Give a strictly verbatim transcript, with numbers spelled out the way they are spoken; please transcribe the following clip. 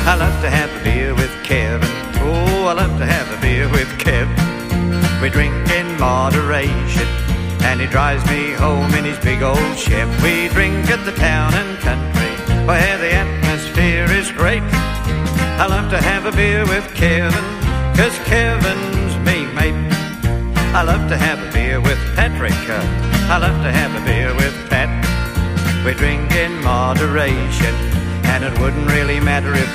I love to have a beer with Kevin. Oh, I love to have a beer with Kev. We drink in moderation, and he drives me home in his big old Chevy. We drink at the town and country, where the atmosphere is great. I love to have a beer with Kevin, 'cause Kevin's me mate. I love to have a beer with Patrick. I love to have a beer with Pat. We drink in moderation, and it wouldn't really matter if